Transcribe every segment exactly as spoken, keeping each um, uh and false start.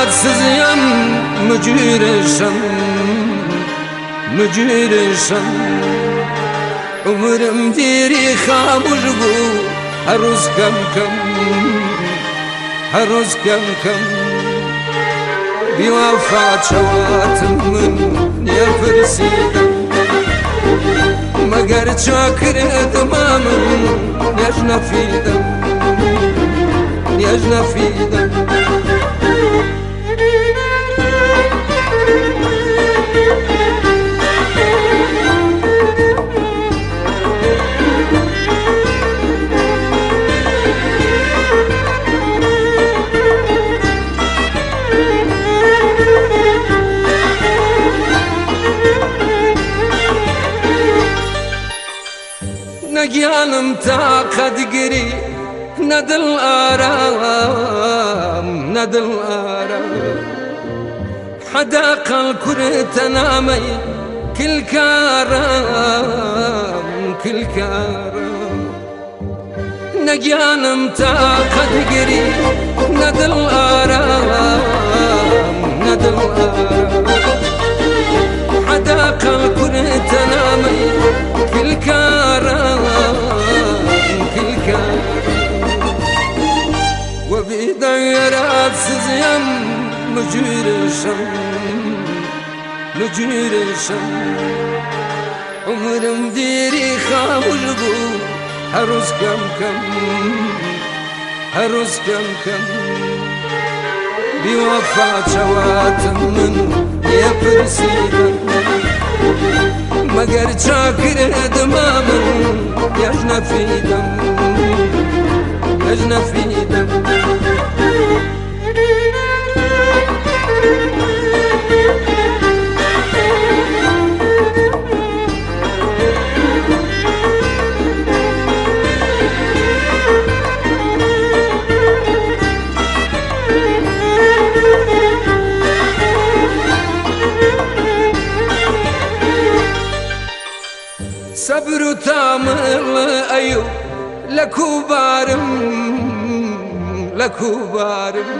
سزیم مجورشم مجورشم عمرم دیری خاموش بو هر روز کم کم هر روز کم کم بیوفا چواتم من نپرسیدم مگر چاکردم من نیش نفیدم نیش نفیدم نجانم طاقت گری ندل آرام ندل آرام حدا قل كرت نامي كل كارام كل كارام نجانم طاقت گری ندل آرام ندل آرام حدا قل كرت نامي كل كارام وبدايرات سزيم مجورشم مجورشم عمرم ديري خاموش بو هر روز کم کم هر روز کم کم بیوفا چواتم من یپرسیدم مگر چاکردم من یش نفیدم یش نفیدم صبر تامل أيو لكوبارم لكوبارم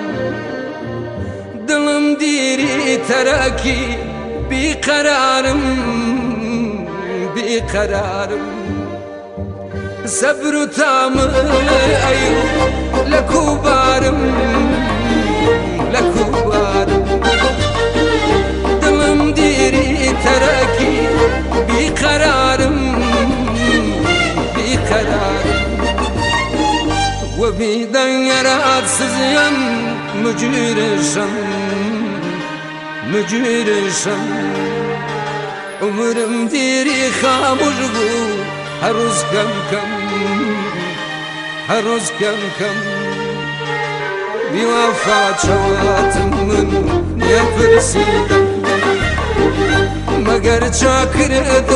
دلم ديري تراكي بقرارم بقرارم صبر تامل أيو لكوبارم لكوبارم دلم ديري تراكي بقرارم بقرارم وبدايرات سزيم مجورشم مجورشم عمرم ديري خاموش بو هر روز کم کم هر روز کم کم بیوفا چواتم من نپرسیدم مگر چاکردم